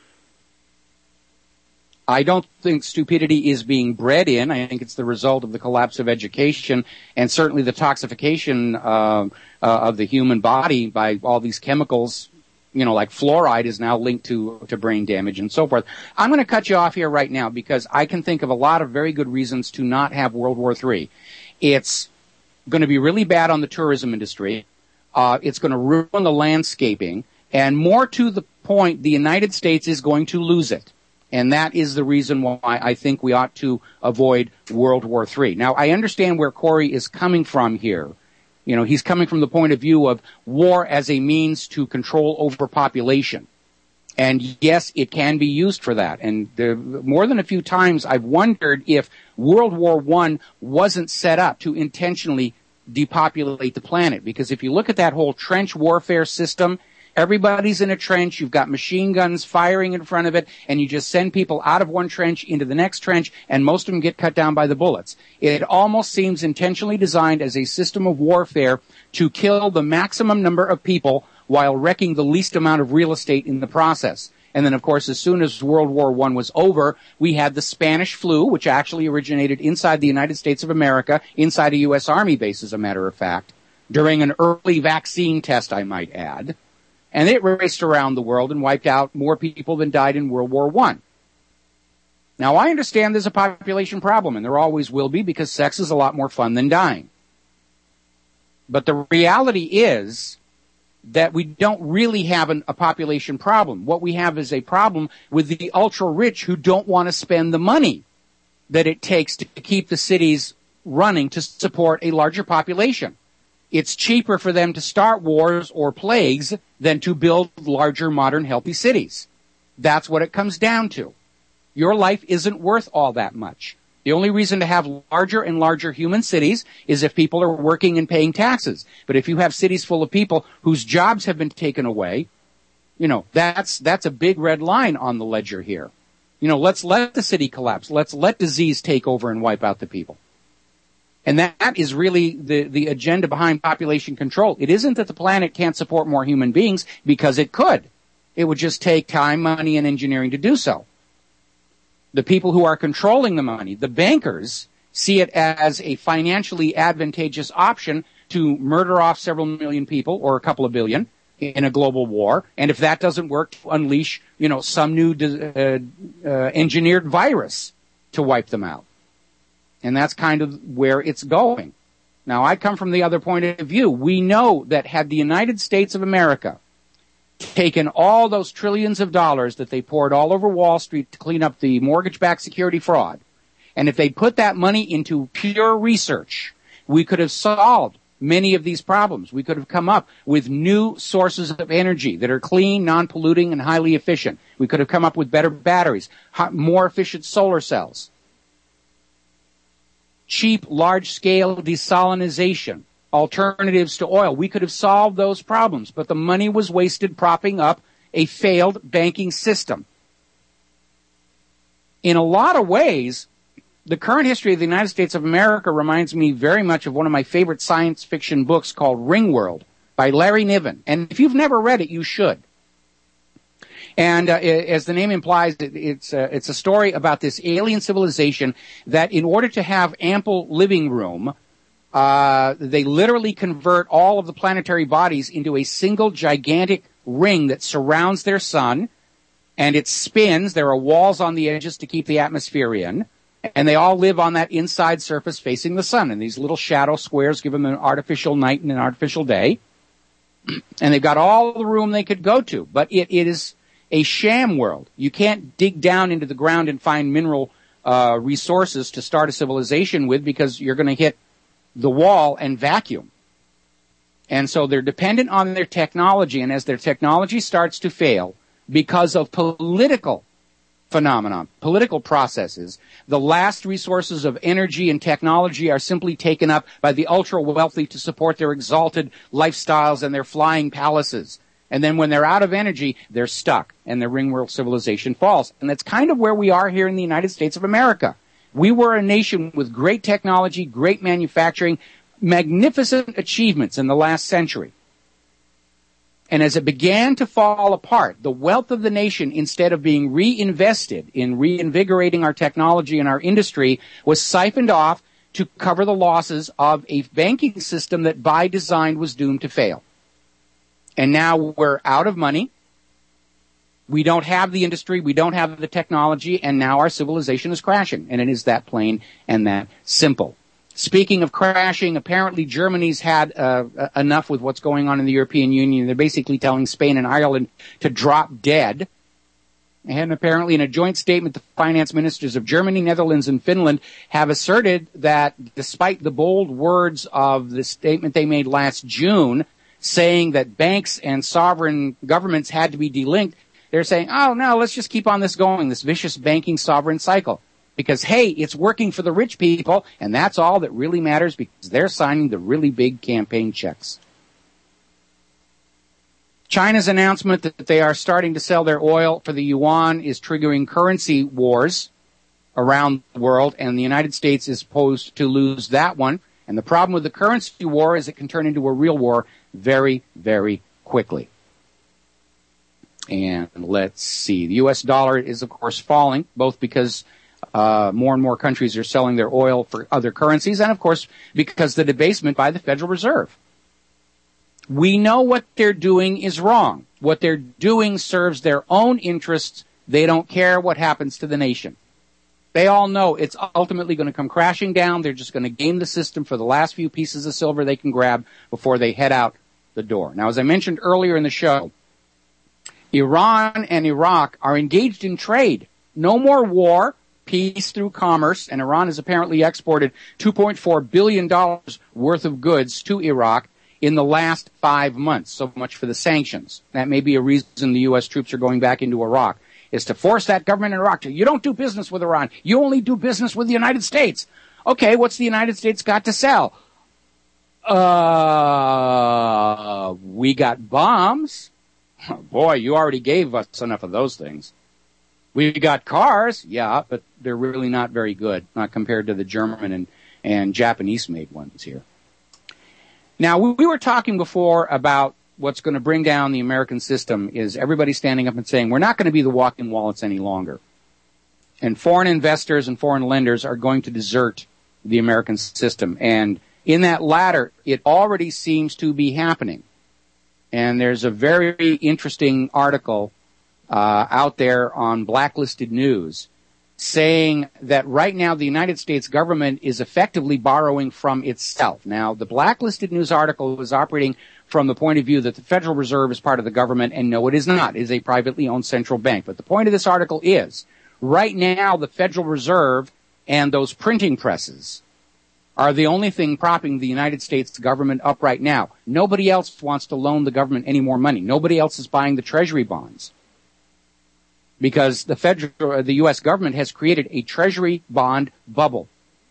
I don't think stupidity is being bred in. I think it's the result of the collapse of education and certainly the toxification uh, uh, of the human body by all these chemicals. You know, like fluoride is now linked to, to brain damage and so forth. I'm going to cut you off here right now because I can think of a lot of very good reasons to not have World War Three. It's going to be really bad on the tourism industry. Uh, it's going to ruin the landscaping. And more to the point, the United States is going to lose it. And that is the reason why I think we ought to avoid World War Three. Now, I understand where Corey is coming from here. You know, he's coming from the point of view of war as a means to control overpopulation. And yes, it can be used for that. And there, more than a few times I've wondered if World War One wasn't set up to intentionally depopulate the planet. Because if you look at that whole trench warfare system, everybody's in a trench, you've got machine guns firing in front of it, and you just send people out of one trench into the next trench, and most of them get cut down by the bullets. It almost seems intentionally designed as a system of warfare to kill the maximum number of people while wrecking the least amount of real estate in the process. And then, of course, as soon as World War One was over, we had the Spanish flu, which actually originated inside the United States of America, inside a U S Army base, as a matter of fact, during an early vaccine test, I might add. And it raced around the world and wiped out more people than died in World War One. Now, I understand there's a population problem, and there always will be, because sex is a lot more fun than dying. But the reality is that we don't really have an, a population problem. What we have is a problem with the ultra-rich who don't want to spend the money that it takes to keep the cities running to support a larger population. It's cheaper for them to start wars or plagues than to build larger, modern, healthy cities. That's what it comes down to. Your life isn't worth all that much. The only reason to have larger and larger human cities is if people are working and paying taxes. But if you have cities full of people whose jobs have been taken away, you know, that's, that's a big red line on the ledger here. You know, let's let the city collapse. Let's let disease take over and wipe out the people. And that is really the, the agenda behind population control. It isn't that the planet can't support more human beings, because it could. It would just take time, money, and engineering to do so. The people who are controlling the money, the bankers, see it as a financially advantageous option to murder off several million people, or a couple of billion, in a global war. And if that doesn't work, to unleash, you know, some new uh, uh, engineered virus to wipe them out. And that's kind of where it's going. Now, I come from the other point of view. We know that had the United States of America taken all those trillions of dollars that they poured all over Wall Street to clean up the mortgage-backed security fraud, and if they put that money into pure research, we could have solved many of these problems. We could have come up with new sources of energy that are clean, non-polluting, and highly efficient. We could have come up with better batteries, more efficient solar cells, cheap, large-scale desalinization, alternatives to oil. We could have solved those problems, but the money was wasted propping up a failed banking system. In a lot of ways, the current history of the United States of America reminds me very much of one of my favorite science fiction books called Ringworld by Larry Niven. And if you've never read it, you should. And uh, as the name implies, it, it's, uh, it's a story about this alien civilization that, in order to have ample living room, Uh, they literally convert all of the planetary bodies into a single gigantic ring that surrounds their sun, and it spins. There are walls on the edges to keep the atmosphere in, and they all live on that inside surface facing the sun. And these little shadow squares give them an artificial night and an artificial day. And they've got all the room they could go to. But it, it is a sham world. You can't dig down into the ground and find mineral uh, resources to start a civilization with, because you're going to hit the wall and vacuum. And so they're dependent on their technology, and as their technology starts to fail because of political phenomenon, political processes, the last resources of energy and technology are simply taken up by the ultra-wealthy to support their exalted lifestyles and their flying palaces. And then when they're out of energy, they're stuck, and the ring world civilization falls. And that's kind of where we are here in the United States of America. We were a nation with great technology, great manufacturing, magnificent achievements in the last century. And as it began to fall apart, the wealth of the nation, instead of being reinvested in reinvigorating our technology and our industry, was siphoned off to cover the losses of a banking system that by design was doomed to fail. And now we're out of money. We don't have the industry, we don't have the technology, and now our civilization is crashing. And it is that plain and that simple. Speaking of crashing, apparently Germany's had uh, enough with what's going on in the European Union. They're basically telling Spain and Ireland to drop dead. And apparently in a joint statement, the finance ministers of Germany, Netherlands, and Finland have asserted that despite the bold words of the statement they made last June, saying that banks and sovereign governments had to be delinked, they're saying, oh, no, let's just keep on this going, this vicious banking sovereign cycle. Because, hey, it's working for the rich people, and that's all that really matters because they're signing the really big campaign checks. China's announcement that they are starting to sell their oil for the yuan is triggering currency wars around the world, and the United States is posed to lose that one. And the problem with the currency war is it can turn into a real war very, very quickly. And let's see. The U S dollar is, of course, falling, both because uh more and more countries are selling their oil for other currencies, and, of course, because the debasement by the Federal Reserve. We know what they're doing is wrong. What they're doing serves their own interests. They don't care what happens to the nation. They all know it's ultimately going to come crashing down. They're just going to game the system for the last few pieces of silver they can grab before they head out the door. Now, as I mentioned earlier in the show, Iran and Iraq are engaged in trade. No more war, peace through commerce, and Iran has apparently exported two point four billion dollars worth of goods to Iraq in the last five months. So much for the sanctions. That may be a reason the U S troops are going back into Iraq, is to force that government in Iraq to, you don't do business with Iran. You only do business with the United States. Okay, what's the United States got to sell? Uh, we got bombs. Boy, you already gave us enough of those things. We got cars, yeah, but they're really not very good, not compared to the German and, and Japanese-made ones here. Now, we, we were talking before about what's going to bring down the American system is everybody standing up and saying, we're not going to be the walking wallets any longer. And foreign investors and foreign lenders are going to desert the American system. And in that latter, it already seems to be happening. And there's a very interesting article uh, out there on Blacklisted News saying that right now the United States government is effectively borrowing from itself. Now, the Blacklisted News article was operating from the point of view that the Federal Reserve is part of the government, and no, it is not. It is a privately owned central bank. But the point of this article is, right now the Federal Reserve and those printing presses are the only thing propping the United States government up right now. Nobody else wants to loan the government any more money. Nobody else is buying the Treasury bonds. Because the federal, the U S government has created a Treasury bond bubble.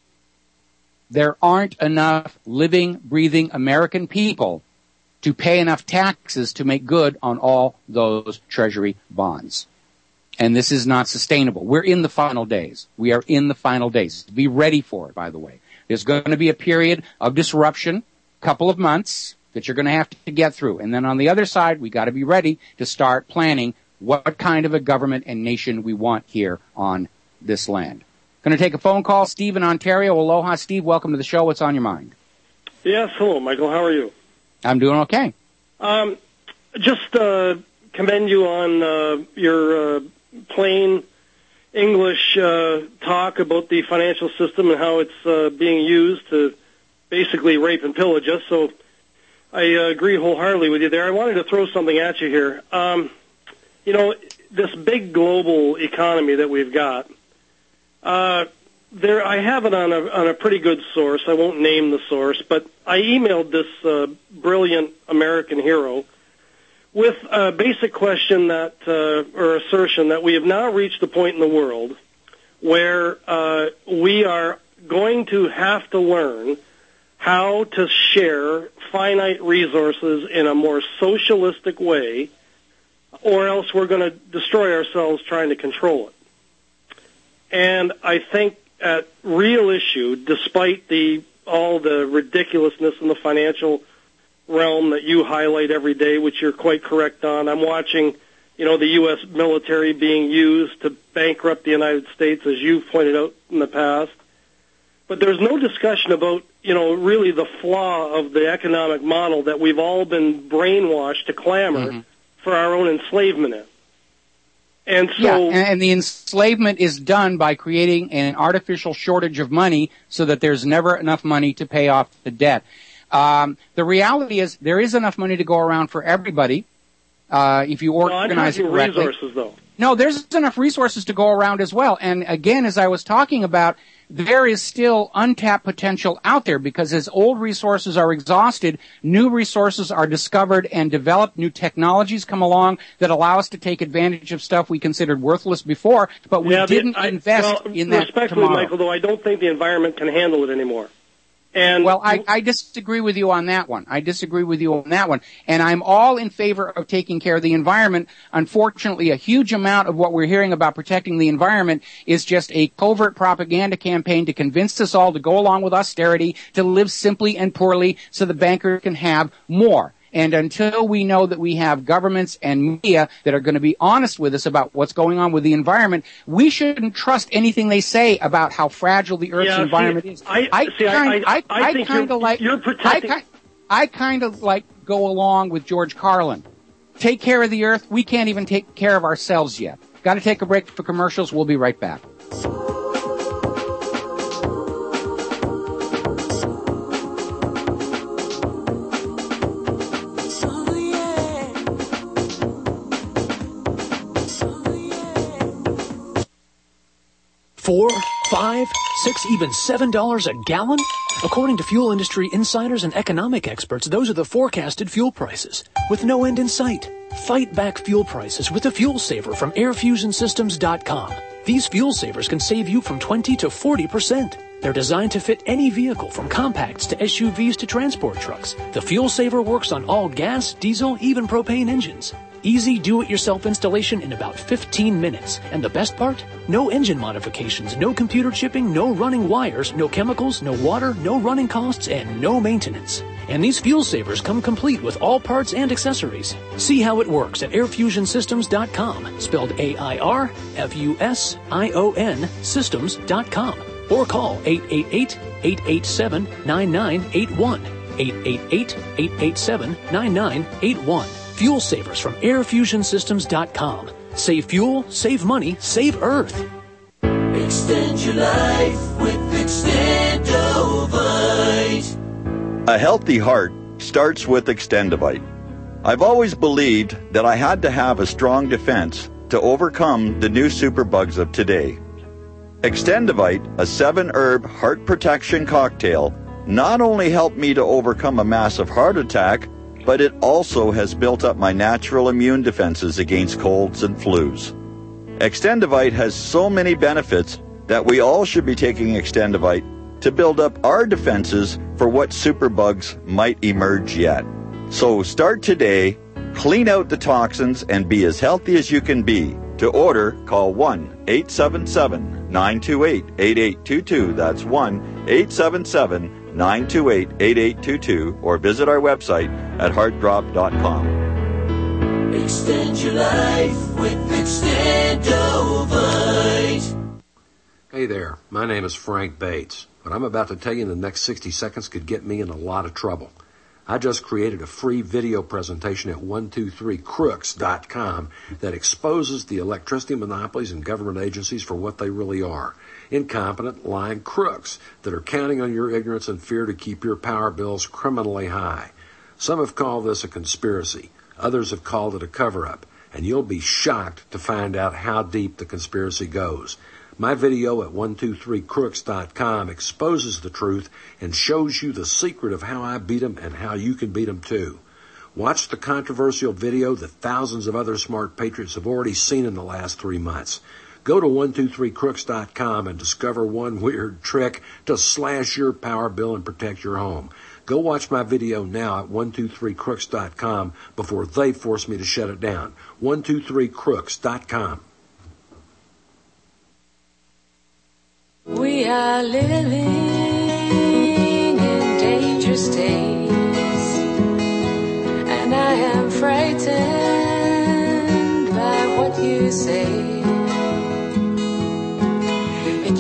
There aren't enough living, breathing American people to pay enough taxes to make good on all those Treasury bonds. And this is not sustainable. We're in the final days. We are in the final days. Be ready for it, by the way. There's going to be a period of disruption, a couple of months, that you're going to have to get through. And then on the other side, we got to be ready to start planning what kind of a government and nation we want here on this land. Going to take a phone call. Steve in Ontario. Aloha, Steve. Welcome to the show. What's on your mind? Yes, hello, Michael. How are you? I'm doing okay. Um, just uh, commend you on uh, your uh, plain English uh, talk about the financial system and how it's uh, being used to basically rape and pillage us. So I uh, agree wholeheartedly with you there. I wanted to throw something at you here. Um, you know, this big global economy that we've got, uh, there I have it on a on a pretty good source. I won't name the source, but I emailed this uh, brilliant American hero with a basic question that, uh, or assertion that we have now reached the point in the world where uh, we are going to have to learn how to share finite resources in a more socialistic way, or else we're going to destroy ourselves trying to control it. And I think at real issue, despite the all the ridiculousness in the financial realm that you highlight every day, which you're quite correct on. I'm watching, you know, the U S military being used to bankrupt the United States, as you've pointed out in the past. But there's no discussion about, you know, really the flaw of the economic model that we've all been brainwashed to clamor mm-hmm. for our own enslavement in. And so, yeah, and, and the enslavement is done by creating an artificial shortage of money so that there's never enough money to pay off the debt. Um, the reality is there is enough money to go around for everybody uh, if you organize no, it correctly. Resources, though. No, there's enough resources to go around as well. And again, as I was talking about, there is still untapped potential out there because as old resources are exhausted, new resources are discovered and developed. New technologies come along that allow us to take advantage of stuff we considered worthless before, but we yeah, didn't I, invest well, in that respectfully, tomorrow. Michael, though, I don't think the environment can handle it anymore. And well, I, I disagree with you on that one. I disagree with you on that one. And I'm all in favor of taking care of the environment. Unfortunately, a huge amount of what we're hearing about protecting the environment is just a covert propaganda campaign to convince us all to go along with austerity, to live simply and poorly so the banker can have more. And until we know that we have governments and media that are going to be honest with us about what's going on with the environment, we shouldn't trust anything they say about how fragile the Earth's yeah, environment see, is. I, I see, kind, I, I, I, I think kind you're, of like you're protecting. I, I kind of like go along with George Carlin. Take care of the Earth. We can't even take care of ourselves yet. Got to take a break for commercials. We'll be right back. Four, five, six, even seven dollars a gallon? According to fuel industry insiders and economic experts, those are the forecasted fuel prices, with no end in sight. Fight back fuel prices with a fuel saver from air fusion systems dot com. These fuel savers can save you from twenty to forty percent. They're designed to fit any vehicle from compacts to S U Vs to transport trucks. The fuel saver works on all gas, diesel, even propane engines. Easy do-it-yourself installation in about fifteen minutes. And the best part? No engine modifications, no computer chipping, no running wires, no chemicals, no water, no running costs, and no maintenance. And these fuel savers come complete with all parts and accessories. See how it works at air fusion systems dot com, spelled A I R F U S I O N systems dot com. Or call eight eight eight, eight eight seven, nine nine eight one. eight eight eight, eight eight seven, nine nine eight one. Fuel savers from air fusion systems dot com. Save fuel, save money, save Earth. Extend your life with Extendovite. A healthy heart starts with Extendovite. I've always believed that I had to have a strong defense to overcome the new superbugs of today. Extendovite, a seven-herb heart protection cocktail, not only helped me to overcome a massive heart attack, but it also has built up my natural immune defenses against colds and flus. Extendovite has so many benefits that we all should be taking Extendovite to build up our defenses for what superbugs might emerge yet. So start today, clean out the toxins, and be as healthy as you can be. To order, call one eight seven seven, nine two eight, eight eight two two. That's one eight seven seven, nine two eight, eight eight two two, or visit our website at heart drop dot com. Extend your life with Extendovite. Hey there, my name is Frank Bates. What I'm about to tell you in the next sixty seconds could get me in a lot of trouble. I just created a free video presentation at one two three crooks dot com that exposes the electricity monopolies and government agencies for what they really are. Incompetent, lying crooks that are counting on your ignorance and fear to keep your power bills criminally high. Some have called this a conspiracy. Others have called it a cover-up. And you'll be shocked to find out how deep the conspiracy goes. My video at one two three crooks dot com exposes the truth and shows you the secret of how I beat them and how you can beat them too. Watch the controversial video that thousands of other smart patriots have already seen in the last three months. Go to one two three crooks dot com and discover one weird trick to slash your power bill and protect your home. Go watch my video now at one two three crooks dot com before they force me to shut it down. one two three crooks dot com. We are living in dangerous days, and I am frightened by what you say. It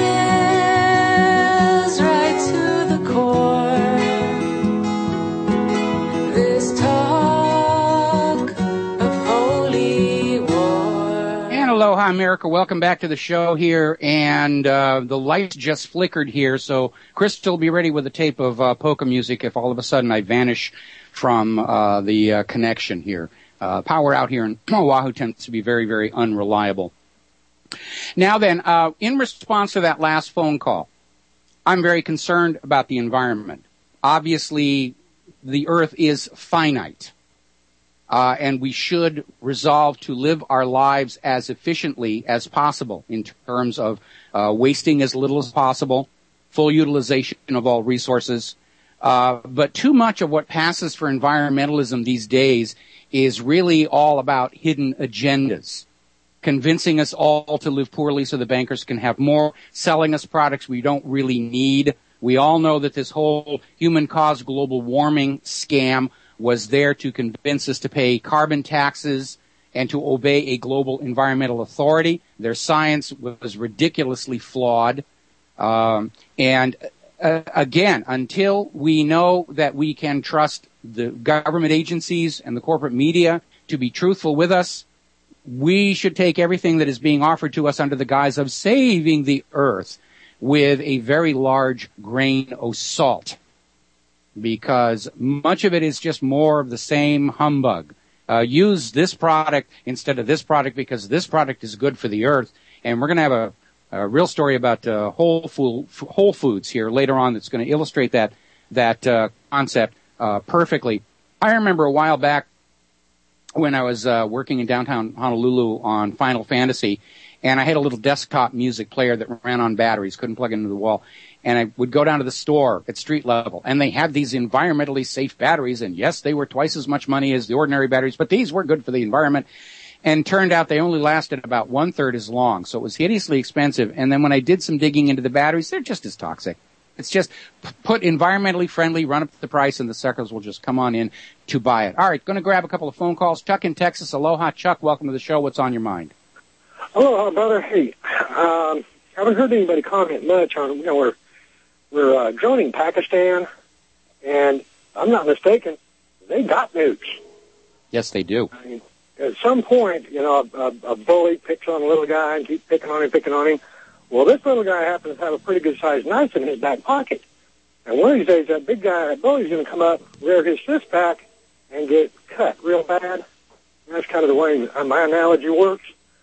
chills right to the core, this talk of holy war. And aloha, America. Welcome back to the show here. And uh, the lights just flickered here, so Crystal will be ready with a tape of uh, polka music if all of a sudden I vanish from uh, the uh, connection here. Uh, power out here in Oahu tends to be very, very unreliable. Now then, uh, in response to that last phone call, I'm very concerned about the environment. Obviously, the Earth is finite, uh, and we should resolve to live our lives as efficiently as possible in terms of uh, wasting as little as possible, full utilization of all resources. Uh, but too much of what passes for environmentalism these days is really all about hidden agendas, convincing us all to live poorly so the bankers can have more, selling us products we don't really need. We all know that this whole human-caused global warming scam was there to convince us to pay carbon taxes and to obey a global environmental authority. Their science was ridiculously flawed. Um, and uh, again, until we know that we can trust the government agencies and the corporate media to be truthful with us, we should take everything that is being offered to us under the guise of saving the earth with a very large grain of salt, because much of it is just more of the same humbug. Uh, use this product instead of this product because this product is good for the earth. And we're going to have a, a real story about uh, Whole, Food, Whole Foods here later on that's going to illustrate that that uh, concept uh, perfectly. I remember a while back when I was uh, working in downtown Honolulu on Final Fantasy, and I had a little desktop music player that ran on batteries, couldn't plug it into the wall. And I would go down to the store at street level, and they had these environmentally safe batteries, and yes, they were twice as much money as the ordinary batteries, but these were good for the environment. And turned out they only lasted about one-third as long, so it was hideously expensive. And then when I did some digging into the batteries, they're just as toxic. It's just put environmentally friendly, run up the price, and the suckers will just come on in to buy it. All right, going to grab a couple of phone calls. Chuck in Texas. Aloha, Chuck. Welcome to the show. What's on your mind? Aloha, brother. Hey, um, haven't heard anybody comment much on, you know, we're, we're uh, droning Pakistan, and I'm not mistaken, they got nukes. Yes, they do. I mean, at some point, you know, a, a bully picks on a little guy and keeps picking on him, picking on him. Well, this little guy happens to have a pretty good-sized knife in his back pocket. And one of these days, that big guy, that bully's going to come up, rear his fist back, and get cut real bad. And that's kind of the way my analogy works.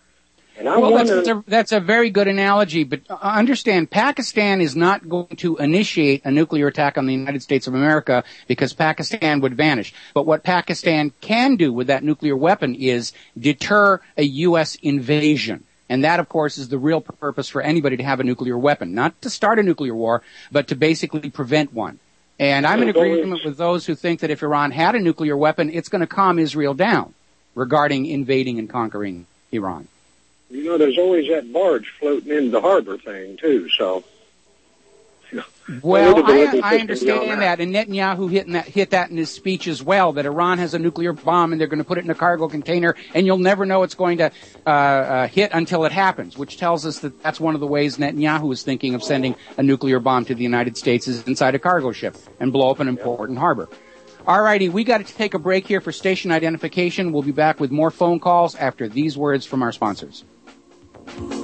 And I'm well, wondering... that's, that's, a, that's a very good analogy, but understand, Pakistan is not going to initiate a nuclear attack on the United States of America because Pakistan would vanish. But what Pakistan can do with that nuclear weapon is deter a U S invasion. And that, of course, is the real purpose for anybody to have a nuclear weapon. Not to start a nuclear war, but to basically prevent one. And I'm in agreement with those who think that if Iran had a nuclear weapon, it's going to calm Israel down regarding invading and conquering Iran. You know, there's always that barge floating in the harbor thing, too, so... You know, well, I, I understand that, and Netanyahu hit that, hit that in his speech as well, that Iran has a nuclear bomb and they're going to put it in a cargo container, and you'll never know it's going to uh, uh, hit until it happens, which tells us that that's one of the ways Netanyahu is thinking of sending a nuclear bomb to the United States is inside a cargo ship and blow up an important harbor. All righty, we got to take a break here for station identification. We'll be back with more phone calls after these words from our sponsors.